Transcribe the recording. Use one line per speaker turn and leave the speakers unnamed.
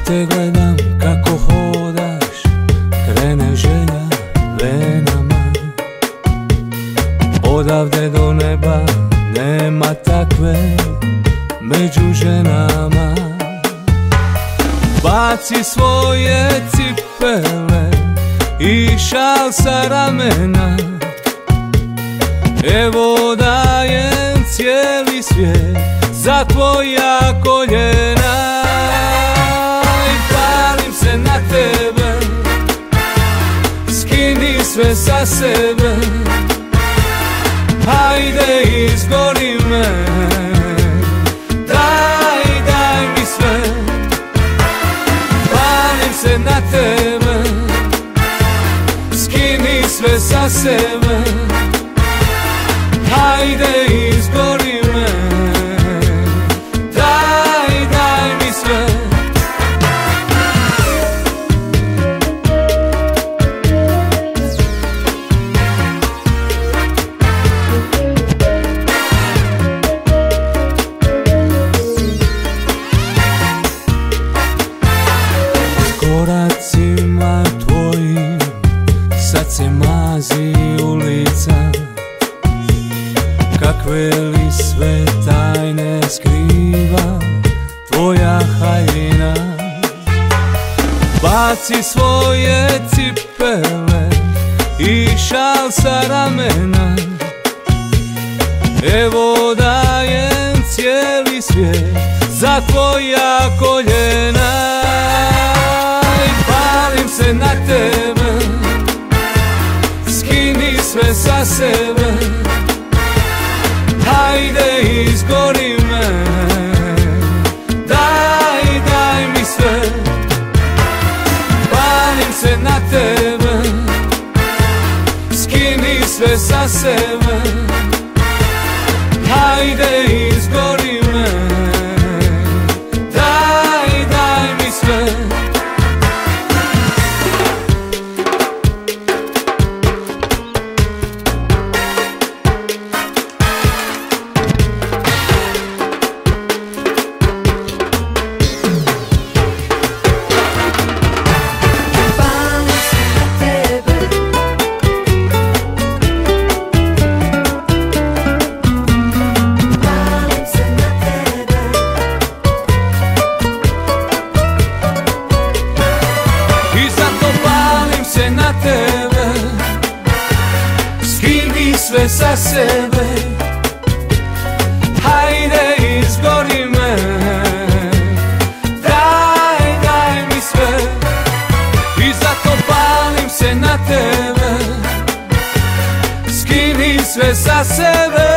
te gledam kako hodaš, krene želja venama. Odavde do neba nema takve među ženama. Baci svoje cipele i šal sa ramena, evo dajem cijeli svijet za tvoja koljena. I palim se na tebe, skini sve sa sebe, hajde izgori me, daj mi sve. Palim se na tebe, skini sve sa sebe, hajde izgori me, daj mi sve. S koracima tvojim sad se mazi ulica, kakve li sve tajne skriva tvoja haljina. Baci svoje cipele i šal sa ramena, evo dajem cijeli svijet za tvoja koljena. I palim se na tebe, skini sve sa sebe, hajde izgori me, daj mi sve. Palim se na tebe, skini sve sa sebe, hajde izgori me, daj mi sve. Skini sve sa sebe, hajde izgori me, daj mi sve. I zato palim se na tebe, skini sve sa sebe,